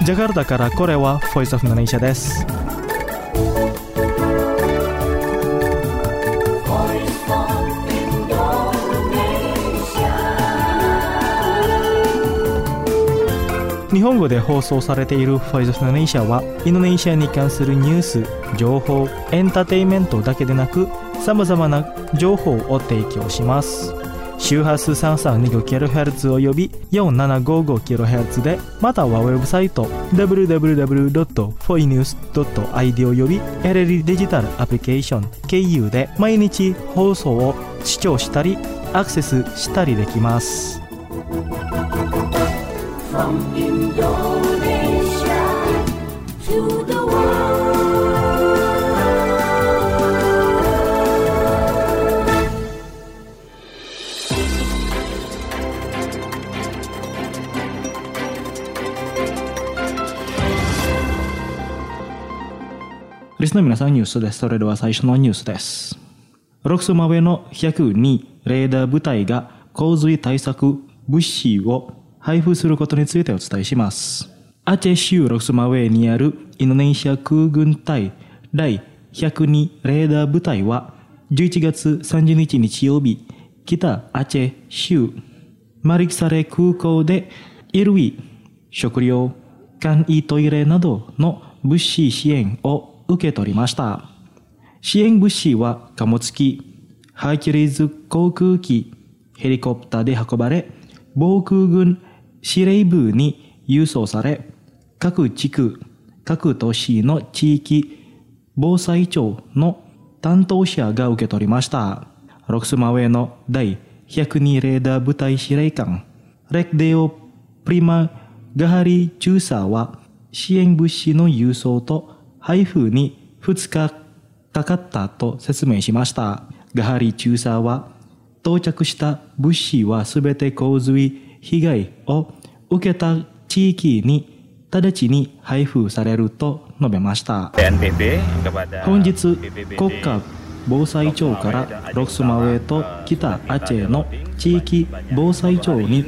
ジャカルタからこれは Voice of Indonesia です。日本語で放送されている Voice of Indonesia はインドネシアに関するニュース、情報、エンターテインメントだけでなく様々な情報を提供します。周波数 3325kHz および 4755kHz で、またはウェブサイト www.foinews.id および LL デジタルアプリケーション KU で毎日放送を視聴したりアクセスしたりできます。From Indonesia to the world.リスナーの皆さん、ニュースです。それでは最初のニュースです。ロクスマウェの102レーダー部隊が洪水対策物資を配布することについてお伝えします。アチェ州ロクスマウェにあるインドネシア空軍隊第102レーダー部隊は11月30日日曜日、北アチェ州マリキサレ空港で衣類、食料、簡易トイレなどの物資支援を受け取りました。支援物資は貨物機、ハーキュリーズ航空機、ヘリコプターで運ばれ、防空軍司令部に輸送され、各地区、各都市の地域防災庁の担当者が受け取りました。ロクスマウェの第102レーダー部隊司令官、レクデオ・プリマ・ガハリ中佐は、支援物資の輸送と配布に2日かかったと説明しました。ガハリ中佐は、到着した物資はすべて洪水被害を受けた地域に直ちに配布されると述べました。本日、国家防災庁からロクスマウェと北アチェの地域防災庁に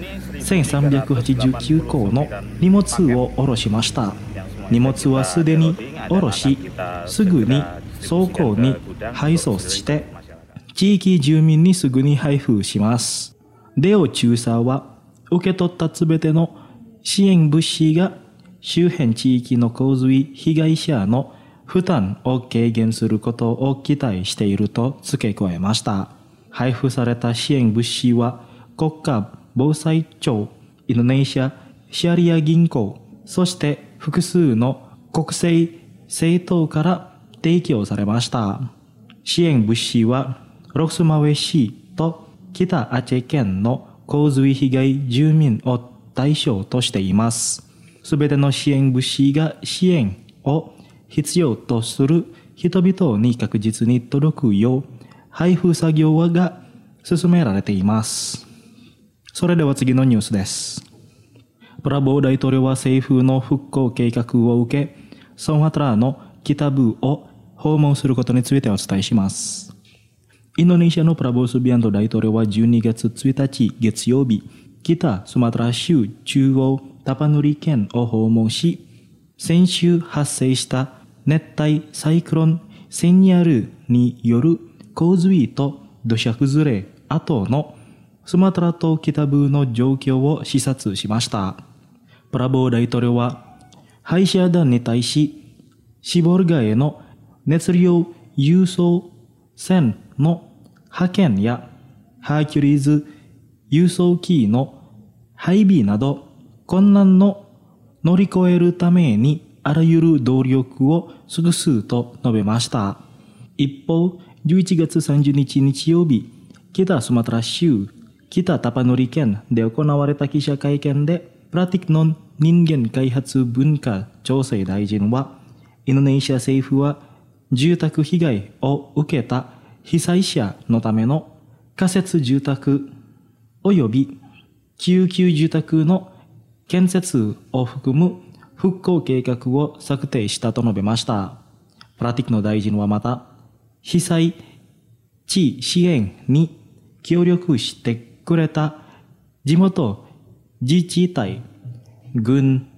1389個の荷物を下ろしました。荷物はすでに下ろし、すぐに倉庫に配送して、地域住民にすぐに配布します。デオ中佐は、受け取ったすべての支援物資が周辺地域の洪水被害者の負担を軽減することを期待していると付け加えました。配布された支援物資は、国家防災庁、インドネシアシャリア銀行、そして複数の国政政党から提供されました。支援物資はロクスマウェ市と北アチェ県の洪水被害住民を対象としています。すべての支援物資が支援を必要とする人々に確実に届くよう配布作業が進められています。それでは次のニュースです。プラボー大統領は政府の復興計画を受け、ソンハトラの北部を訪問することについてお伝えします。インドネシアのプラボースビアンド大統領は12月1日月曜日、北スマトラ州中央タパヌリ県を訪問し、先週発生した熱帯サイクロンセニアルによる洪水と土砂崩れ後のスマトラ島北部の状況を視察しました。プラボー大統領は、配車団に対し、シボルガへの熱量輸送船の派遣やハーキュリーズ輸送機の配備など困難の乗り越えるためにあらゆる努力を尽くすと述べました。一方、11月30日日曜日、北スマトラ州北タパヌリ県で行われた記者会見で、プラティクノン人間開発文化調整大臣は、インドネシア政府は住宅被害を受けた被災者のための仮設住宅及び救急住宅の建設を含む復興計画を策定したと述べました。プラティクノ大臣はまた、被災地支援に協力してくれた地元自治体、軍、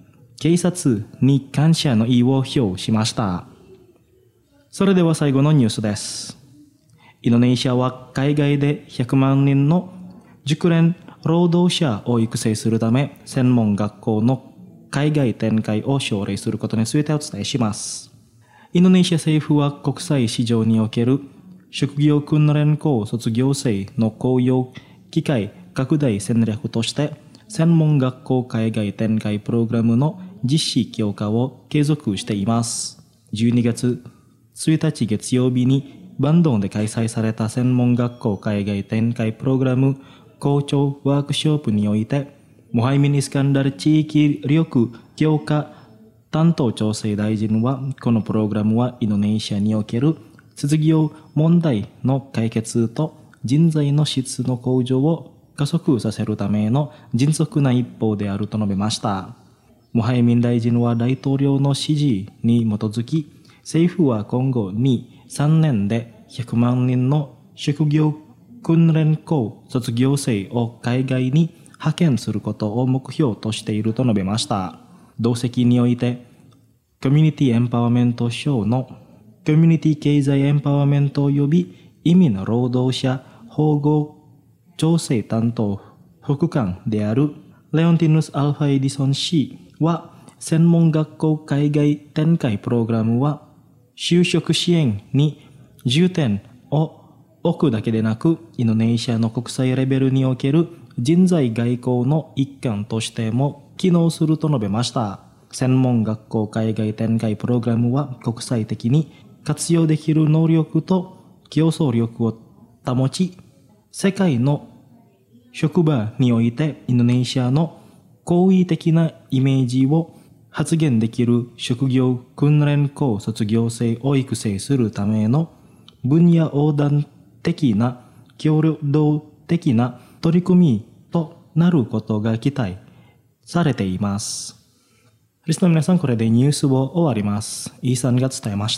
警察に感謝の意を表しました。それでは最後のニュースです。インドネシアは海外で100万人の熟練労働者を育成するため、専門学校の海外展開を奨励することについてお伝えします。インドネシア政府は国際市場における職業訓練校卒業生の雇用機会拡大戦略として、専門学校海外展開プログラムの実施強化を継続しています。12月1日月曜日にバンドンで開催された専門学校海外展開プログラム校長ワークショップにおいて、モハイミン・イスカンダル地域力強化担当調整大臣は、このプログラムはインドネシアにおける失業問題の解決と人材の質の向上を加速させるための迅速な一歩であると述べました。モハイミン大臣は大統領の指示に基づき、政府は今後3年で100万人の職業訓練校卒業生を海外に派遣することを目標としていると述べました。同席において、コミュニティエンパワーメント省のコミュニティ経済エンパワーメント及び移民労働者保護調整担当副官であるレオンティヌス・アルファエディソン氏は、専門学校海外展開プログラムは就職支援に重点を置くだけでなく、インドネシアの国際レベルにおける人材外交の一環としても機能すると述べました。専門学校海外展開プログラムは国際的に活用できる能力と競争力を保ち、世界の職場においてインドネシアの好意的なイメージを発現できる職業訓練校卒業生を育成するための分野横断的な協同的な取り組みとなることが期待されています。リスナーの皆さん、これでニュースを終わります。イーサンが伝えました。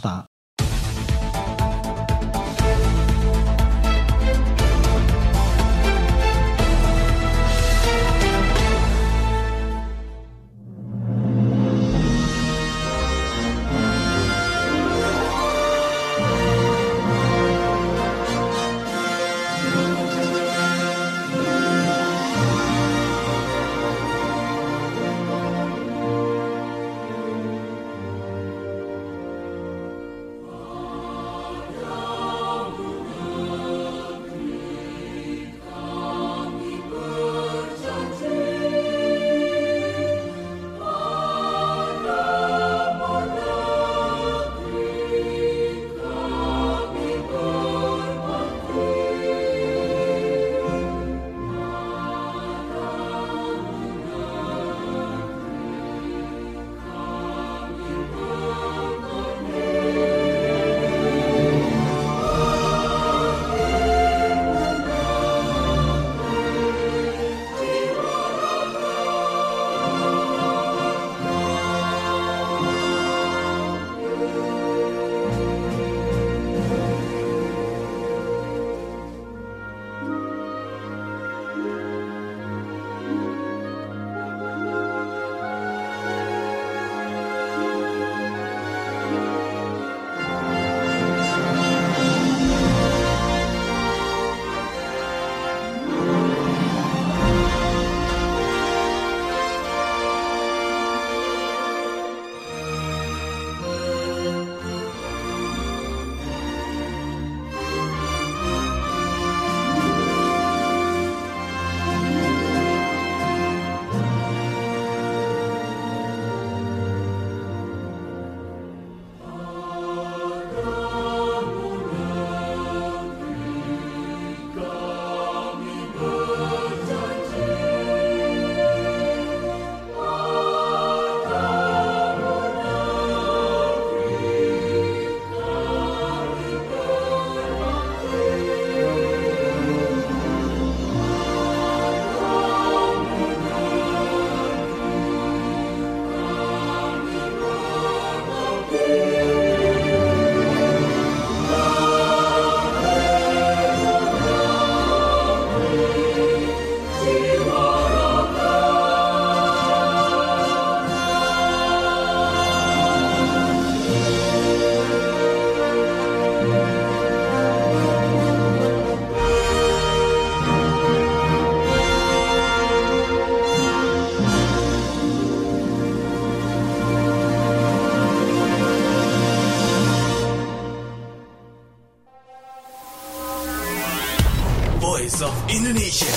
Voice of Indonesia.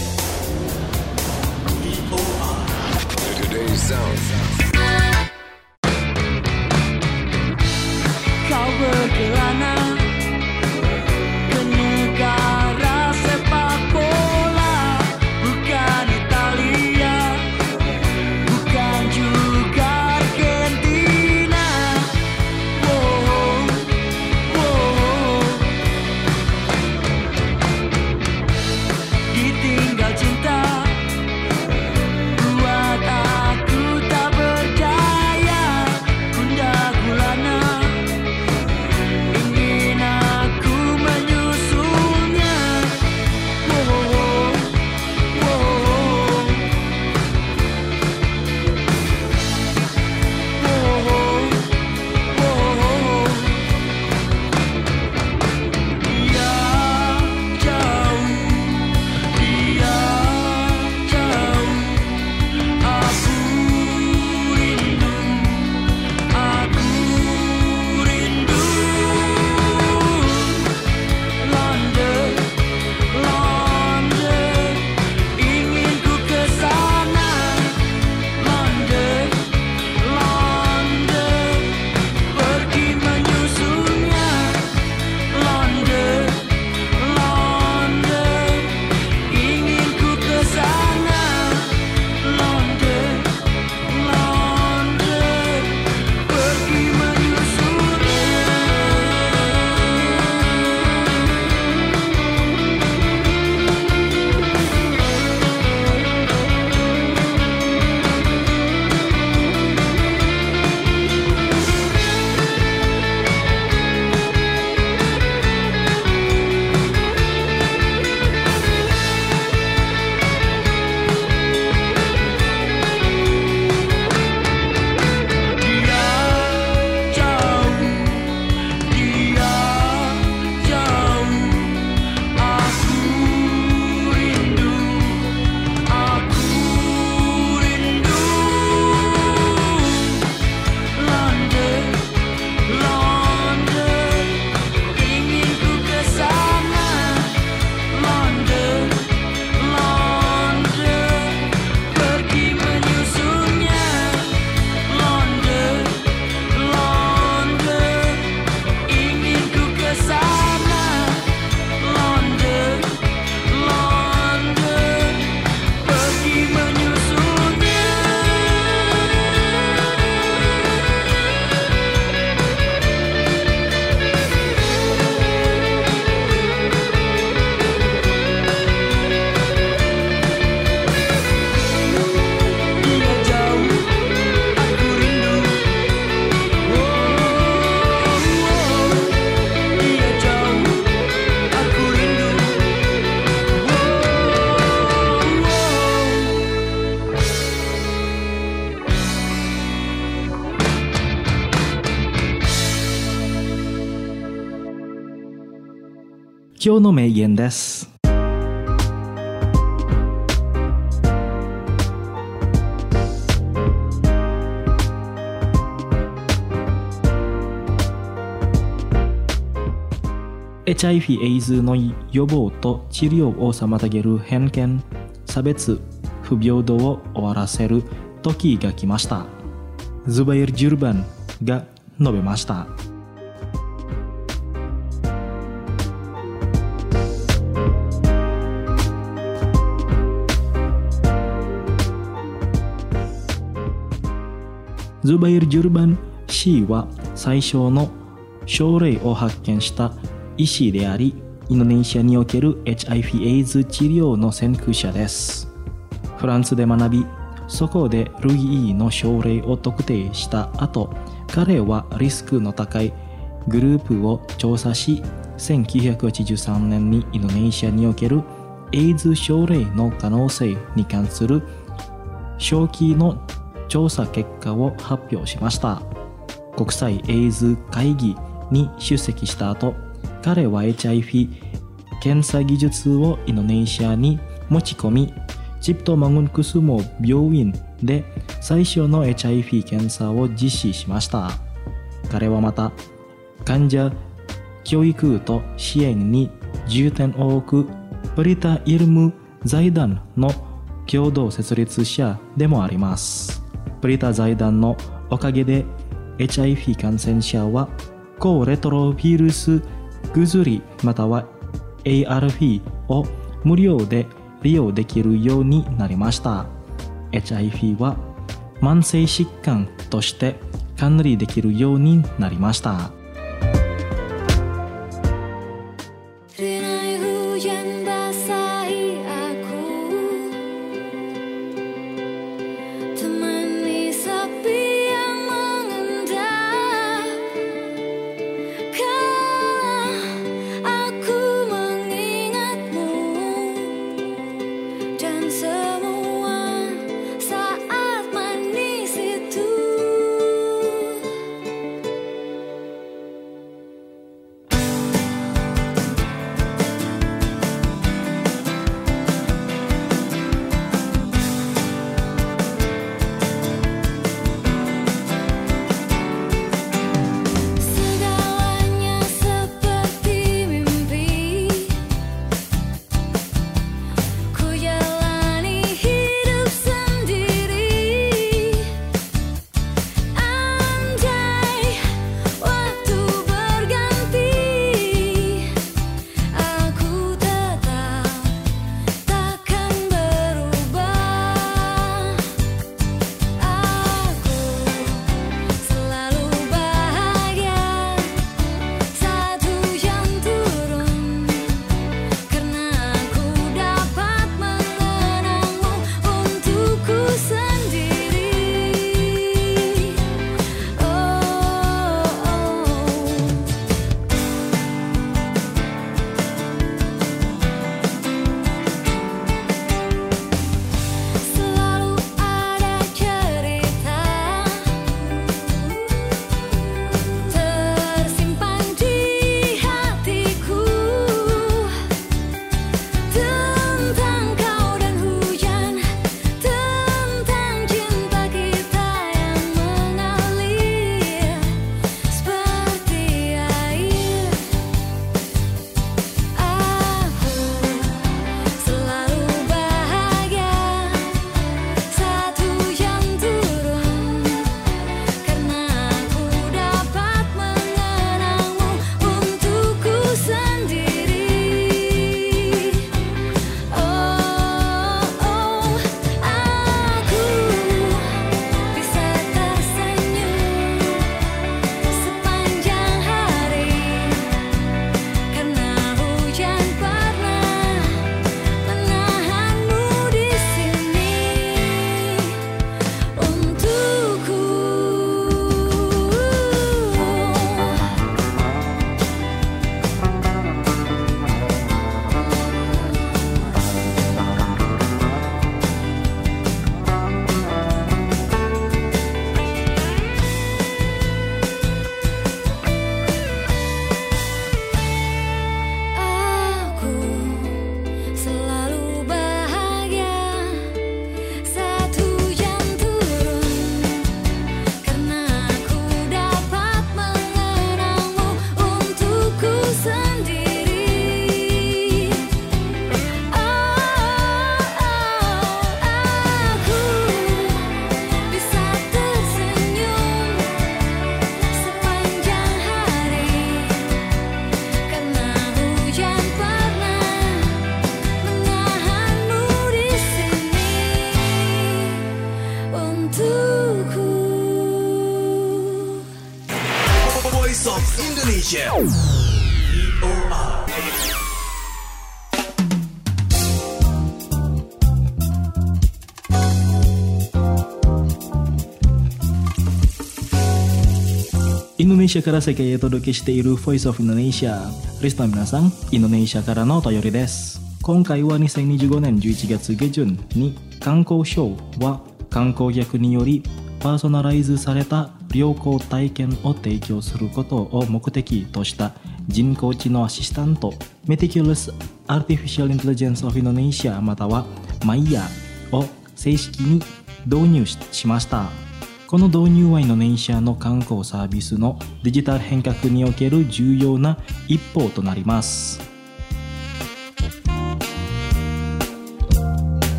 VOA. Today's sound. Kau berkelana ke negara sepak bola, bukan Italia, bukan juga Argentina. Oh, oh. Ditinggal cinta buat aku tak berdaya, gundah gulana. Ingin aku menyusulnya. Oh, oh, oh. Dia jauh, dia jauh. Aku rindu, aku rindu. London, London, ingin ku ke sana. London, London, pergi menyusulnya. London, London, ingin ku ke sana. London, London, pergi menyusulnya. Dia jauh, dia jauh. Aku rindu, aku rindu. London, London, ingin ku ke sana. London, London, pergi menyusulnya. London, London, ingin ku ke sana. London, London, pergi menyusulnya. Dia jauh, aku rindu. Dia jauh, aku rindu. Kyou no meigen desu. HIV/AIDS の予防と治療を妨げる偏見、差別、不平等を終わらせる時が来ました。ズバイル・ジュルバンが述べました。ズバイル・ジュルバン氏は最初の症例を発見した医師であり、インドネシアにおける HIV/AIDS 治療の先駆者です。フランスで学び、そこで類異の症例を特定した後、彼はリスクの高いグループを調査し、1983年にインドネシアにおけるエイズ症例の可能性に関する早期の調査結果を発表しました。国際エイズ会議に出席した後、彼は HIV 検査技術をインドネシアに持ち込み、チプトマグンクスモ病院で最初の HIV 検査を実施しました。彼はまた患者教育と支援に重点を置くプリタイルム財団の共同設立者でもあります。プリタ財団のおかげで HIV 感染者は抗レトロウイルス薬または ARV を無料で利用できるようになりました。 HIV は慢性疾患として管理できるようになりました。 Rinai hujan basahi aku, temani sepi yang mengendap. Kala aku mengingatmu dan semua saat manis itu. Segalanya seperti mimpi, ku jalani hidup sendiri. Andai waktu berganti, aku tetap takkan berubah. Aku selalu bahagia saat hujan turun, karena aku dapat mengenangmu untukku sendiri. Selalu ada cerita tersimpan di hatiku tentang kau dan hujan, tentang cinta kita yang mengalir seperti air. Aku selalu bahagia saat hujan turun, karena aku dapat mengenangmu untukku sendiri. Aku bisa tersenyum sepanjang hari, karena hujan pernah menahanmu di sini untukku. Aku selalu bahagia saat hujan turun, karena aku dapat mengenangmu untukku sendiri. Aku bisa tersenyum sepanjang hari, karena hujan pernah menahanmu di sini untukku. Voice of Indonesia. Indonesia から世界へお届けしている Voice of Indonesia。 リスナーの皆さん、インドネシアからのお便りです。今回は2025年11月下旬に観光ショーは観光客によりパーソナライズされた旅行体験を提供することを目的とした人工知能アシスタント Meticulous Artificial Intelligence of Indonesia または MAIA を正式に導入しました。この導入はインドネシアの観光サービスのデジタル変革における重要な一歩となります。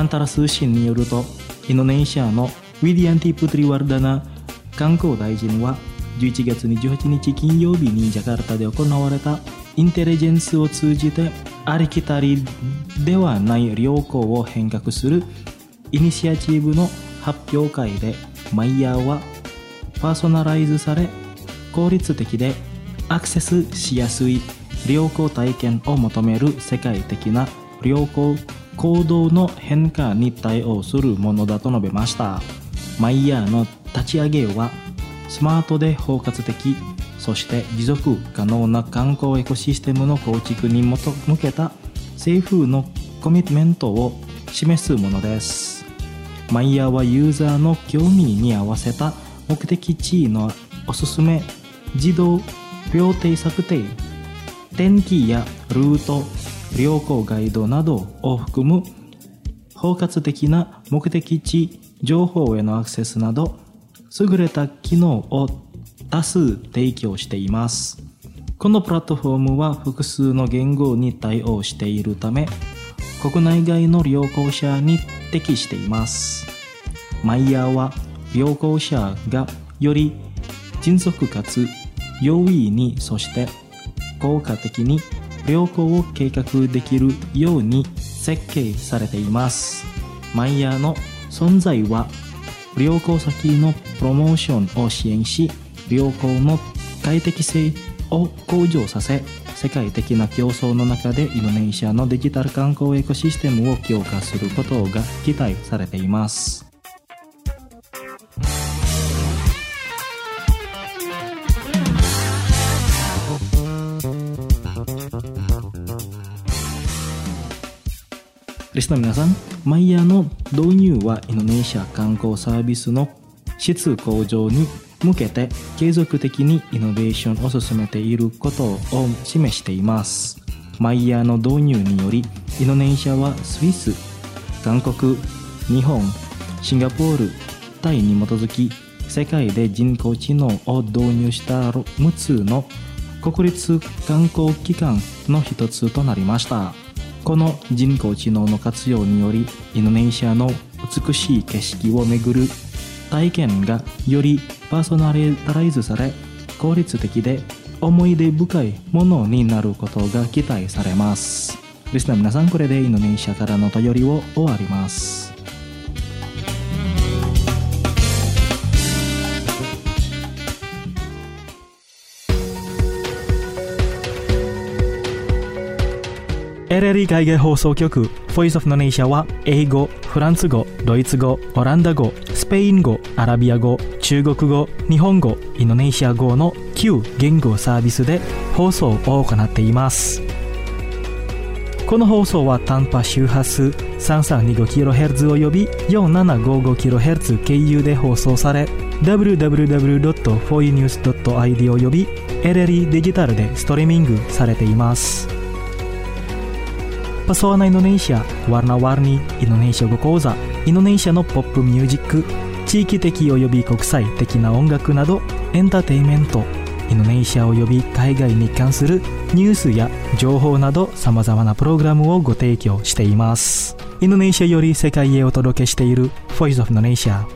Antara Sushin によると、インドネシアのウィディアンティ・プトリワルダナ観光大臣は11月28日金曜日にジャカルタで行われたインテリジェンスを通じてありきたりではない旅行を変革するイニシアチブの発表会で、マイヤーはパーソナライズされ効率的でアクセスしやすい旅行体験を求める世界的な旅行行動の変化に対応するものだと述べました。マイヤーの立ち上げはスマートで包括的、そして持続可能な観光エコシステムの構築に向けた政府のコミットメントを示すものです。マイヤーはユーザーの興味に合わせた目的地のおすすめ自動標定策定、天気やルート、旅行ガイドなどを含む包括的な目的地情報へのアクセスなど優れた機能を多数提供しています。このプラットフォームは複数の言語に対応しているため、国内外の旅行者に適しています。マイヤーは旅行者がより迅速かつ容易に、そして効果的に旅行を計画できるように設計されています。マイヤーの存在は旅行先のプロモーションを支援し、旅行の快適性を向上させ、世界的な競争の中でインドネシアのデジタル観光エコシステムを強化することが期待されています。リスナーの皆さん、マイヤーの導入はインドネシア観光サービスの質向上に向けて継続的にイノベーションを進めていることを示しています。マイヤーの導入により、インドネシアはスイス、韓国、日本、シンガポール、タイに基づき世界で人工知能を導入した6つの国立観光機関の一つとなりました。この人工知能の活用により、インドネシアの美しい景色を巡る体験がよりパーソナライズされ、効率的で思い出深いものになることが期待されます。リスナーの皆さん、これでインドネシアからの便りを終わります。LLE 海外放送局 Voice of Indonesia は英語、フランス語、ドイツ語、オランダ語、スペイン語、アラビア語、中国語、日本語、インドネシア語の9言語サービスで放送を行っています。この放送は短波周波数 3325kHz および 4755kHz 経由で放送され、www.foinews.id および LLE デジタルでストリーミングされています。Pesona Indonesia, Warna-warni Indonesia Go Koza、インドネシアのポップミュージック、地域的および国際的な音楽などエンターテインメント、インドネシアおよび海外に関するニュースや情報など様々なプログラムをご提供しています。インドネシアより世界へお届けしている Voice of Indonesia。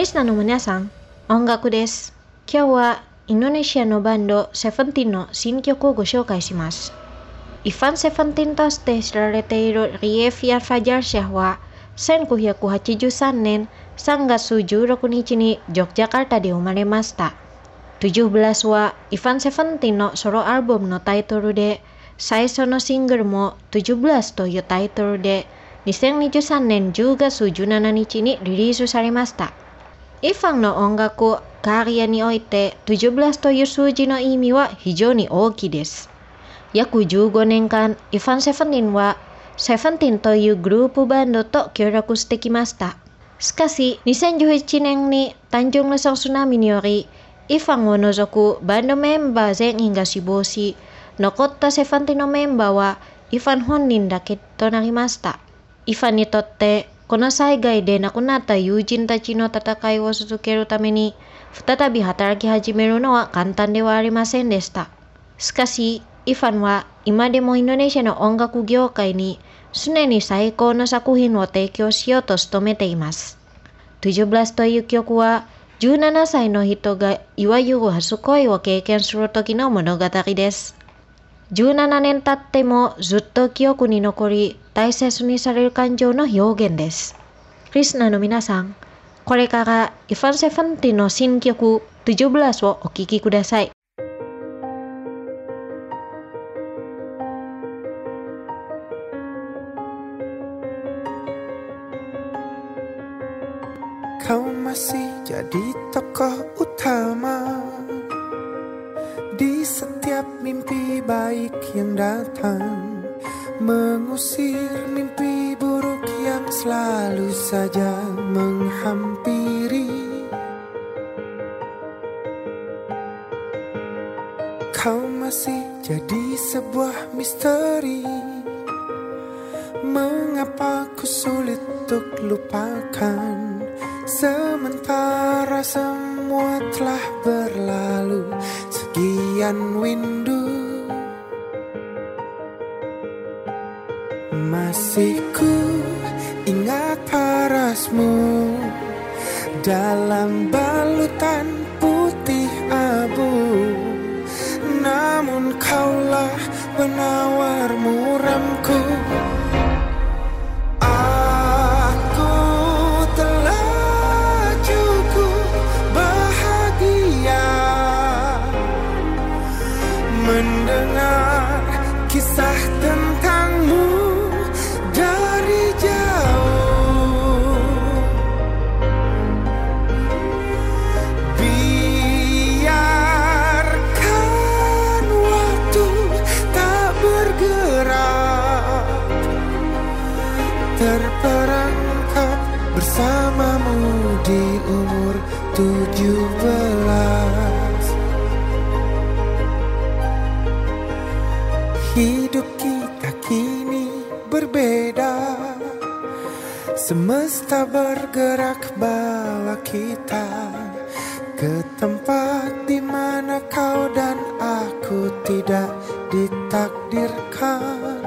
Krishna no minasan, ongaku desu. Kyou wa Indonesia no bando Seventeen no shinkyoku o go shoukai shimasu. Ivan Seventeen として知られているリエフィア・ファジャルシャは1983年3月16日にジョクジャカルタで生まれました。17はイヴァン・セブンティーンのソロアルバムのタイトルで、最初のシングルも17というタイトルで2023年10月17日にリリースされました。イヴァンの音楽キャリアにおいて17という数字の意味は非常に大きいです。約15年間、イヴァン・セブンティーンはセブンティーンというグループバンドと協力してきました。しかし、2011年に単純な津波により、イヴァンを除くバンドメンバー全員が死亡し、残ったセブンティーンのメンバーはイヴァン本人だけとなりました。イヴァンにとって、この災害で亡くなった友人たちの戦いを続けるために、再び働き始めるのは簡単ではありませんでした。しかし、イヴァンは今でもインドネシアの音楽業界に常に最高の作品を提供しようと努めています。17という曲は17歳の人がいわゆる初恋を経験する時の物語です。17年経ってもずっと記憶に残り大切にされる感情の表現です。リスナーの皆さん、これからイヴァン・セブンティーンの新曲17をお聴きください。 Kau masih jadi tokoh utama di setiap mimpi baik yang datang, mengusir mimpi buruk yang selalu saja menghampiri. Kau masih jadi sebuah misteri, mengapa ku sulit untuk lupakan, sementara semua telah berlalu sekian windu. Masih ku ingat parasmu dalam balutan putih abu, namun kaulah penawar muramku. Mendengar kisah tentangmu dari jauh, biarkan waktu tak bergerak, terperangkap bersamamu di umur 17. Hidup kita kini berbeda, semesta bergerak bawa kita ke tempat di mana kau dan aku tidak ditakdirkan.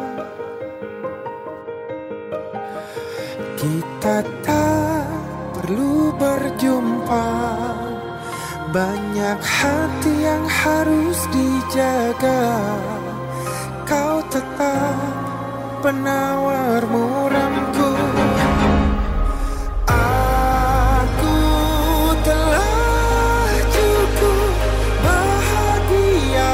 Kita tak perlu berjumpa, banyak hati yang harus dijaga. Kau tetap penawar muramku. Aku telah cukup bahagia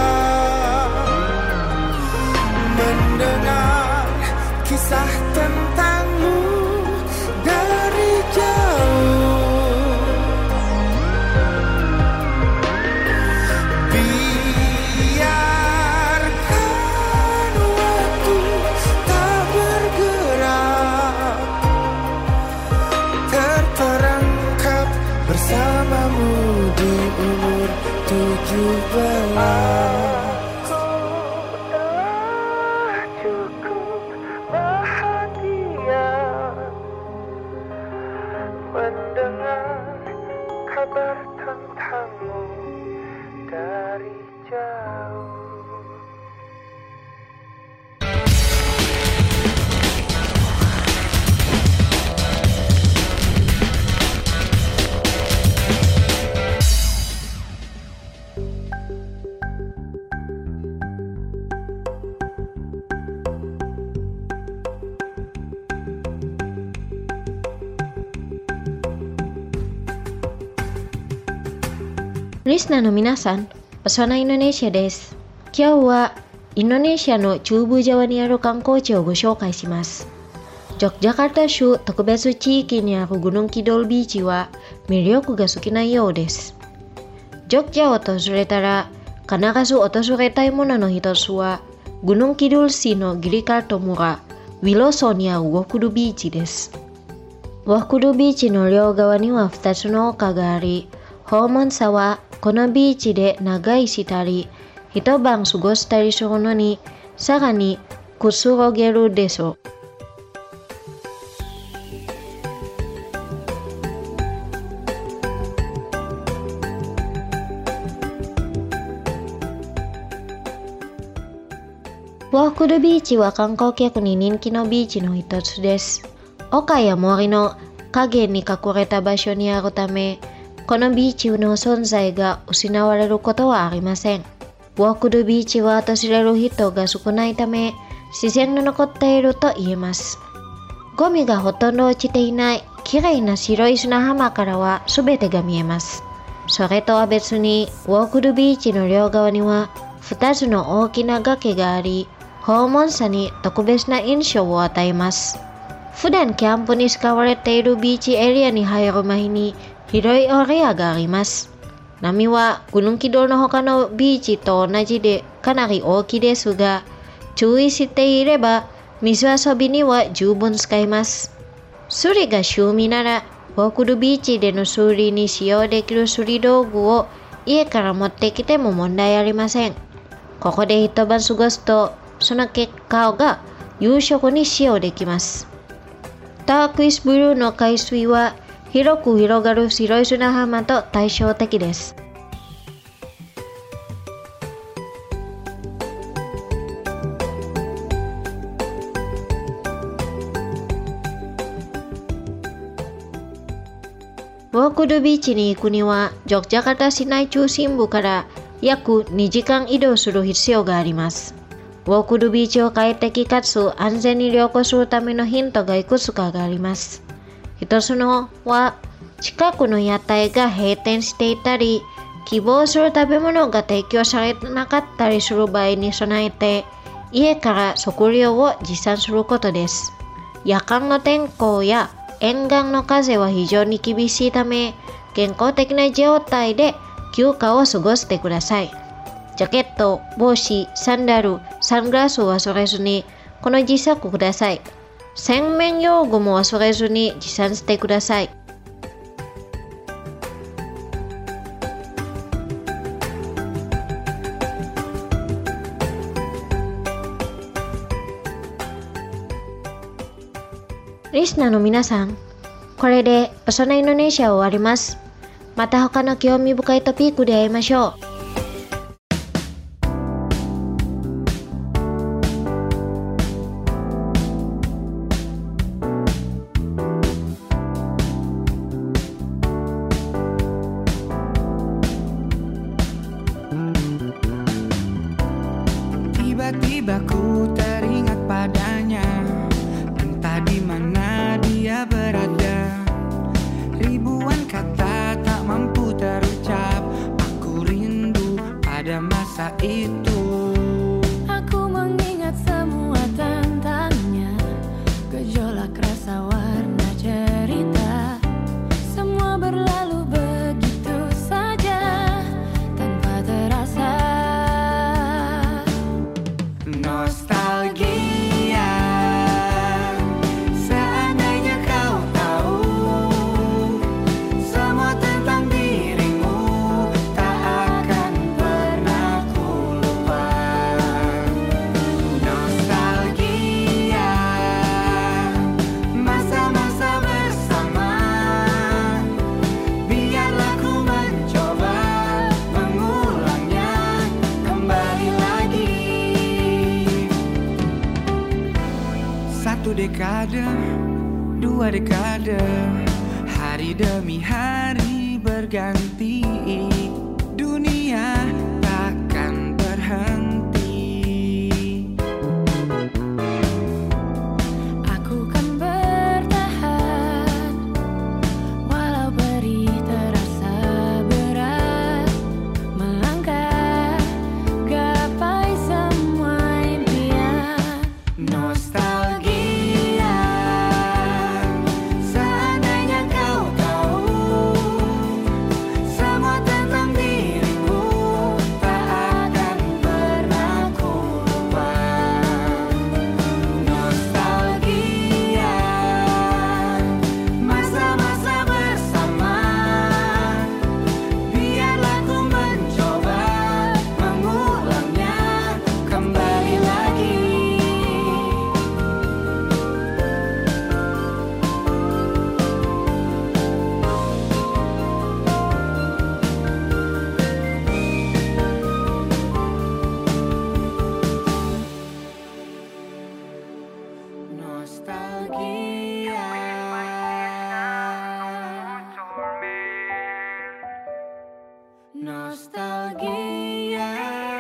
mendengar kisah tentangmu dari jauh. Bersamamu di umur 17. Telah cukup bahagia mendengar kabar tentangmu dari jauh. リスナーの皆さん、Pesona Indonesia です。今日はインドネシアの中部ジャワにある観光地をご紹介します。Yogyakarta州特別地域にあるGunung Kidulビーチは魅力が好きなようです。ジョグジャを訪れたら必ず訪れたいものの一つはGunung Kidul市のギリカルト村、ウィロソにあるウォクルビーチです。ウォクルビーチの両側には2つの丘があり、訪問者はこのビーチで長居したり、一晩過ごしたりするのに、さらにくつろげるでしょう。ウォークルビーチは観光客に人気のビーチの一つです。丘や森の影に隠れた場所にあるため、このビーチの存在が失われることはありません。ウォークルビーチは訪れる人が少ないため、自然が残っていると言えます。ゴミがほとんど落ちていないきれいな白い砂浜からは全てが見えます。それとは別に、ウォークルビーチの両側には2つの大きな崖があり、訪問者に特別な印象を与えます。普段キャンプに使われているビーチエリアに入る前に広いエリアがあります。波はGunung Kidulの他のビーチと同じでかなり大きいですが、注意していれば水遊びには十分使えます。釣りが趣味なら、ウォークルビーチでの釣りに使用できる釣り道具を家から持ってきても問題ありません。ここで一晩過ごすと、その結果が夕食に使用できます。タークイスブルーの海水は広く広がる白い砂浜と対照的です。ウォークルビーチに行くには、Yogyakarta市内中心部から約2時間移動する必要があります。ウォークルビーチを快適かつ安全に旅行するためのヒントがいくつかがあります。一つのは、近くの屋台が閉店していたり、希望する食べ物が提供されなかったりする場合に備えて、家から食料を持参することです。夜間の天候や沿岸の風は非常に厳しいため、健康的な状態で休暇を過ごしてください。ジャケット、帽子、サンダル、サングラスを忘れずにこの自作ください。洗面用具も忘れずに持参してください。リスナーの皆さん、これでPesona Indonesia終わります。また他の興味深いトピックで会いましょう。 Tiba-tiba ku teringat padanya, entah di mana dia berada. Ribuan kata tak mampu terucap, aku rindu pada masa itu. Aku mengingat semua tentangnya, gejolak rasa warna cerita. Semua berlalu begitu saja, tanpa terasa. Nostalgia, seandainya kau tahu semua tentang dirimu, tak akan pernah ku lupa. Nostalgia, masa-masa bersama, biarlah ku mencoba mengulangnya kembali lagi. Satu dekade, dua dekade, hari demi hari berganti, dunia takkan berhenti. Aku kan bertahan, walau beri terasa berat. Nostalgia.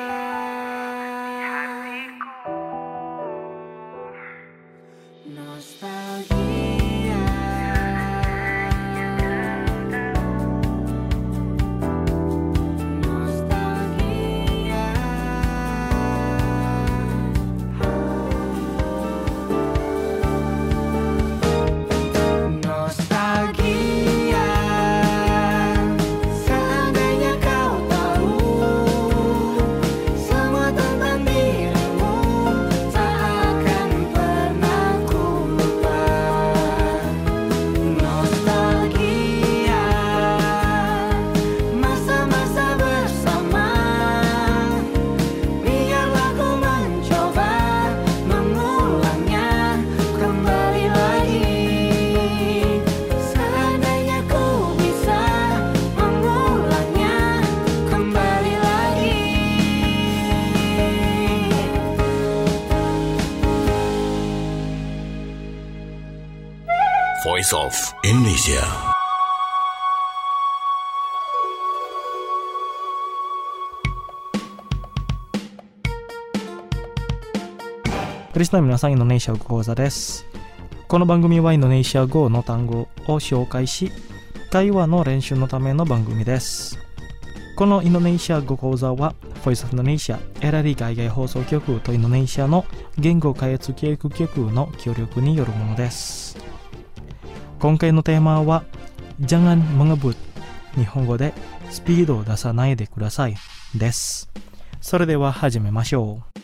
Nostalgia. Nostalgia. Nostalgia. Seandainya kau tahu semua tentang dirimu, tak akan pernah ku lupa. Nostalgia. Masa-masa bersama, biarlah ku mencoba mengulangnya kembali lagi. Seandainya ku bisa mengulangnya kembali lagi. Voice of Indonesia. Krishna minasan Indonesia語講座です。この番組はインドネシア語の単語を紹介し、会話の練習のための番組です。このインドネシア語講座は Voice of Indonesia エラリ海外放送局とインドネシアの言語開発教育局の協力によるものです。今回のテーマは Jangan mengebut、 日本語でスピードを出さないでくださいです。それでは始めましょう。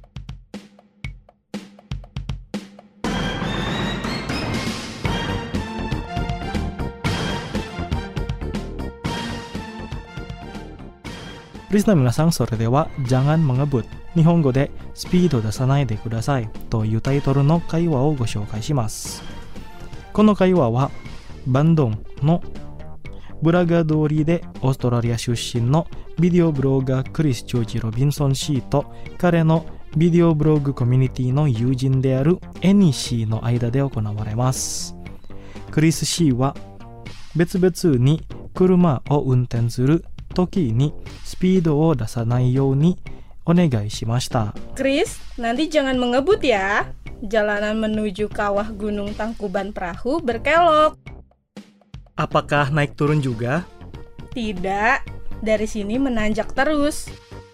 リスナー皆さん、それでは Jangan mengebut、 日本語でスピード出さないでくださいというタイトルの会話をご紹介します。この会話はバンドンのブラガ通りでオーストラリア出身のビデオブロガークリス・ジョージ・ロビンソン氏と彼のビデオブログコミュニティの友人であるエニ氏の間で行われます。クリス氏は別々に車を運転する時にスピードを出さないようにお願いしました。 Chris, nanti jangan mengebut ya. Jalanan menuju kawah Gunung Tangkuban Perahu berkelok. Apakah naik turun juga? Tidak, dari sini menanjak terus.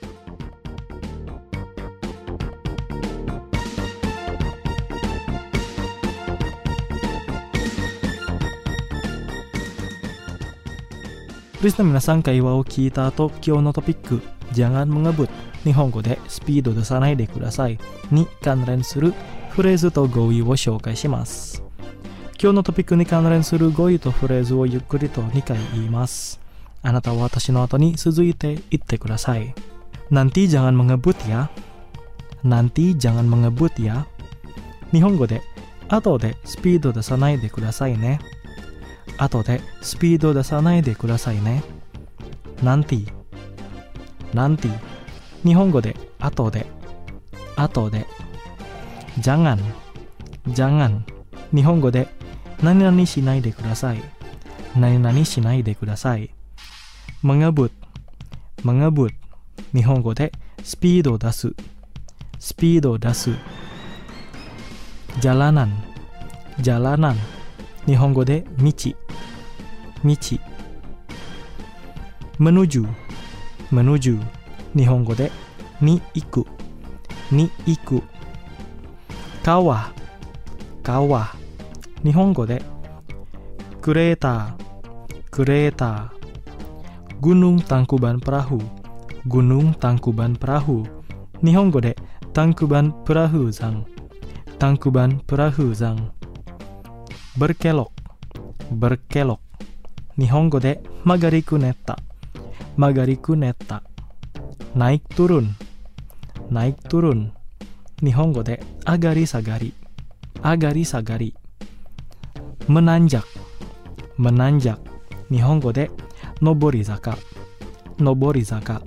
Krishna minasan 会話を聞いた後、今日のトピック Jangan mengebut、 日本語でスピード出さないでくださいに関連するフレーズと語彙を紹介します。今日のトピックに関連する語彙とフレーズをゆっくりと2回言います。あなたは私の後に続いて言ってください。Nanti jangan mengebut ya。 Nanti jangan mengebut ya。 日本語で後でスピード出さないでくださいね。後でスピード出さないでくださいね。Nanti、 Nanti、 日本語で後で、後で。Jangan、 Jangan、 日本語で何々しないでください。何々しないでください。Mengebut、 Mengebut、 日本語でスピードを出す。スピードを出す。Jalanan、 Jalanan、 日本語で道。道。Menuju、 Menuju、 日本語でに行く。に行く。川、川、日本語でクレーター、クレーター。Gunung Tangkuban Perahu、 Gunung Tangkuban Perahu、 日本語でTangkuban Perahu山、Tangkuban Perahu山。Berkelok、 Berkelok、 日本語で曲がりくねった、曲がりくねった。Naik turun、 Naik turun、 日本語で上がり下がり、上がり下がり。Menanjak、 Menanjak、 日本語で上り坂、上り坂。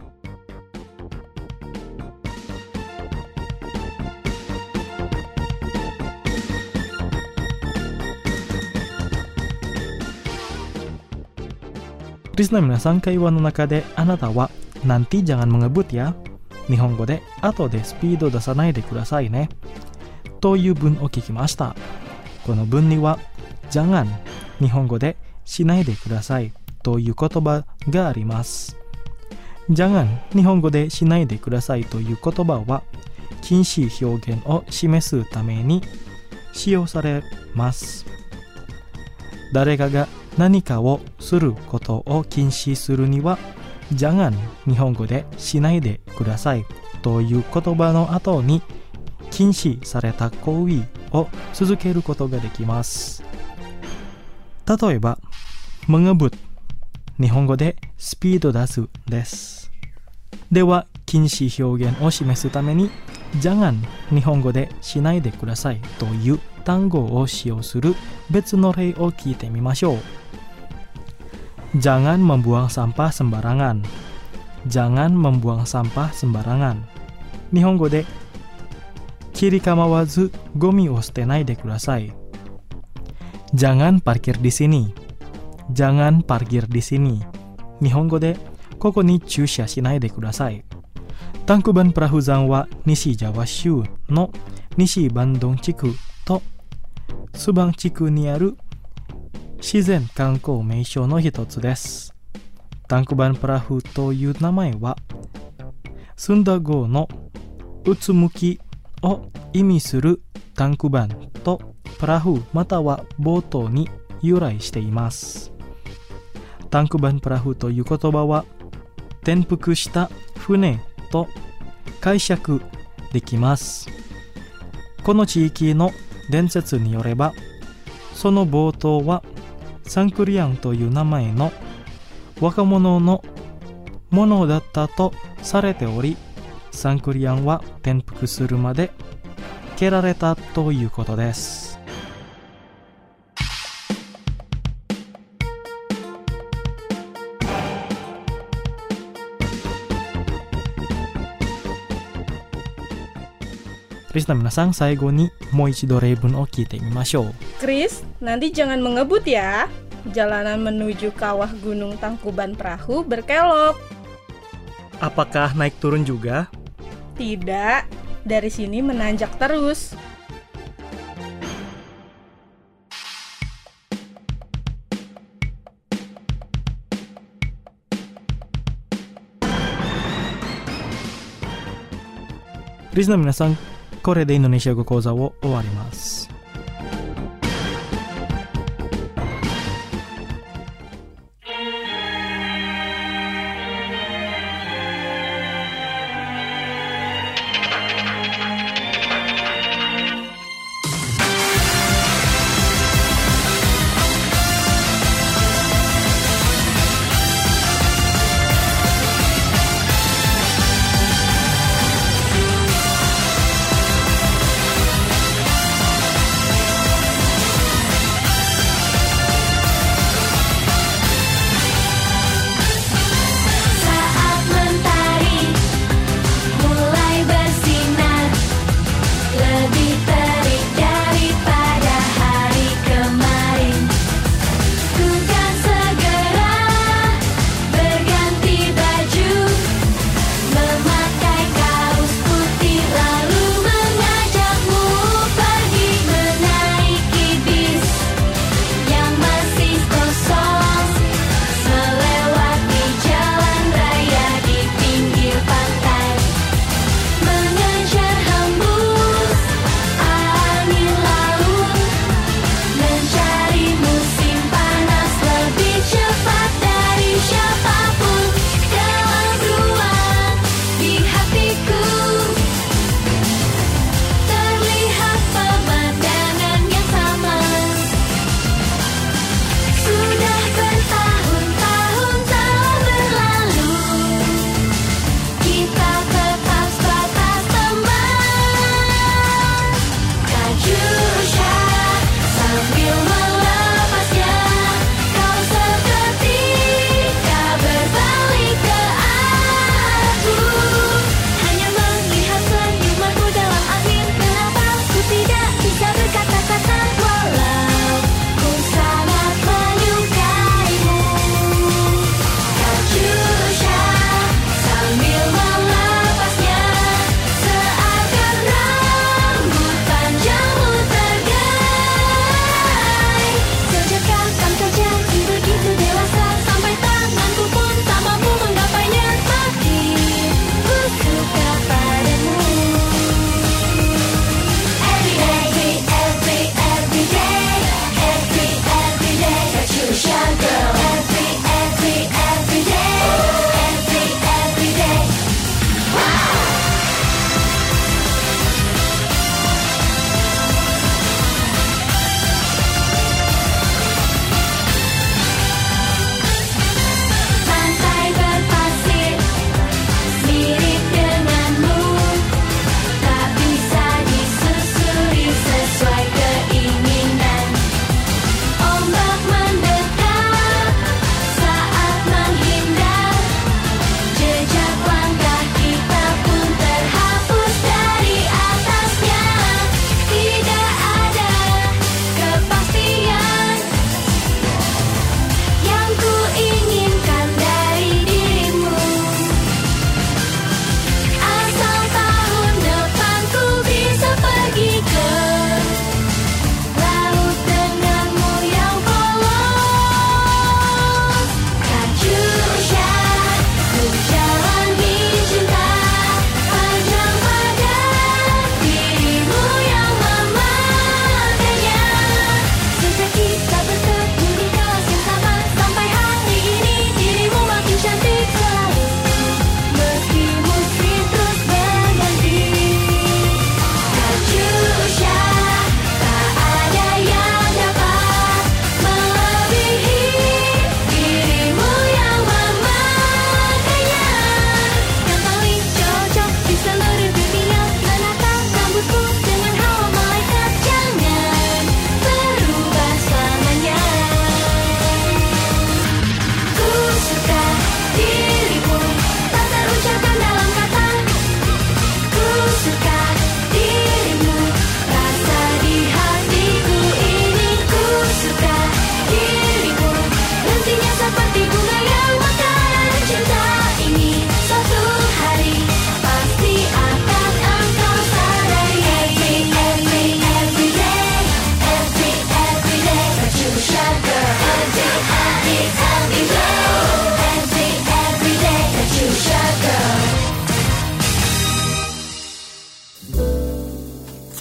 リスナー皆さん、会話の中であなたはnanti jangan mengebut ya、日本語で後でスピード出さないでくださいねという文を聞きました。この文にはjangan、日本語でしないでくださいという言葉があります。jangan、日本語でしないでくださいという言葉は禁止表現を示すために使用されます。誰かが何かをすることを禁止するにはjangan、日本語でしないでくださいという言葉の後に禁止された行為を続けることができます。例えばmengebut、日本語でスピード出すです。では禁止表現を示すためにjangan、日本語でしないでくださいという単語を使用する別の例を聞いてみましょう。Jangan membuang sampah sembarangan。 Jangan membuang sampah sembarangan。 日本語で切り構わずゴミを捨てないでください。Jangan parkir di sini。 Jangan parkir di sini。 日本語でここに駐車しないでください。タンクバンプラフ山は西ジャワ州の西バンドン地区とスバン地区にある自然観光名所の一つです。タンクバンプラフという名前はスンダ語のうつむきを意味するタンクバンとプラフまたはボートに由来しています。タンクバンプラフという言葉は転覆した船と解釈できます。この地域の伝説によればそのボートはサンクリアンという名前の若者のものだったとされており、サンクリアンは転覆するまで蹴られたということです。リスナー皆さん、最後にもう一度例文を聞いてみましょう。 Chris, nanti jangan mengebut ya. Jalanan menuju kawah Gunung Tangkuban Perahu berkelok. Apakah naik turun juga? Tidak, dari sini menanjak terus. Listener 皆さん、これでインドネシア語講座を終わります。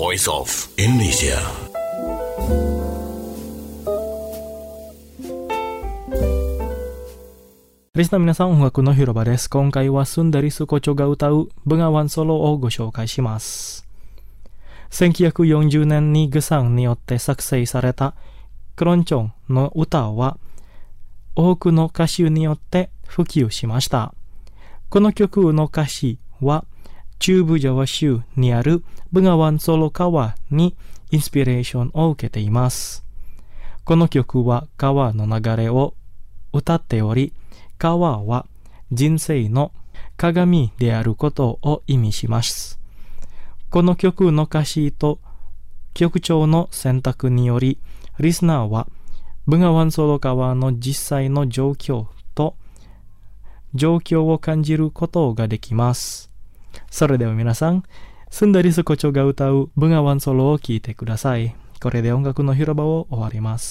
Voice of Indonesia. Risna minasan, Ongaku no Hiroba desu. Konkai wa Sundari Sukocho ga utau Bengawan Solo o go shoukai shimasu. 1940年にグサンによって作成されたクロンチョンの歌は多くの歌手によって普及しました。この曲の歌詞は中部ジャワ州にあるブガワンソロ川にインスピレーションを受けています。この曲は川の流れを歌っており、川は人生の鏡であることを意味します。この曲の歌詞と曲調の選択により、リスナーはブガワンソロ川の実際の状況を感じることができます。それでは皆さん、スンダリスコチョが歌うブガワンソロを聴いてください。これで音楽の広場を終わります。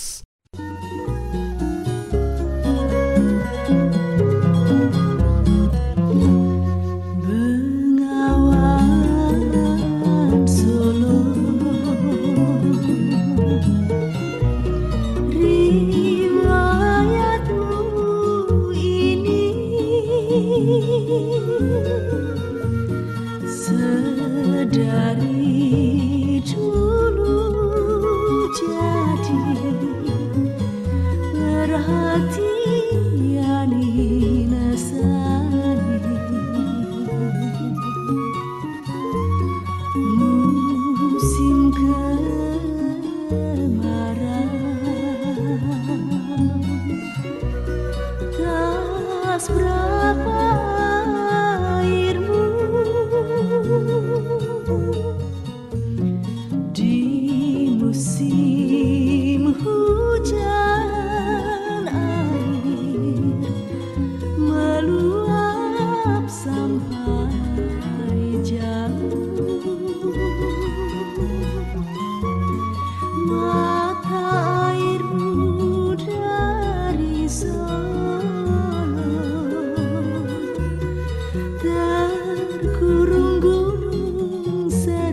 Dari dulu jadi perhatian nasani, musim kemarau tak seberapa airmu di musim hujan, air meluap sampai jauh. Mata airmu dari Solo terkurung-gurung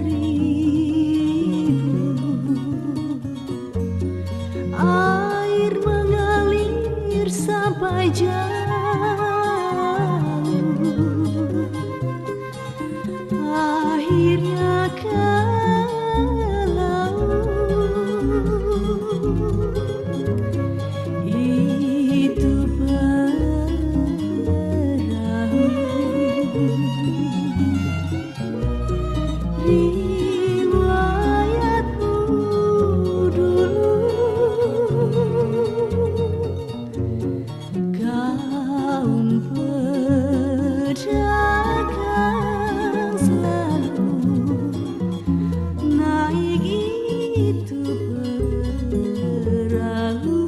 air mengalir sampai jauh, akhirnya ke laut. Itu perahu riwayatmu dulu, kaum pedagang selalu naik itu perahu.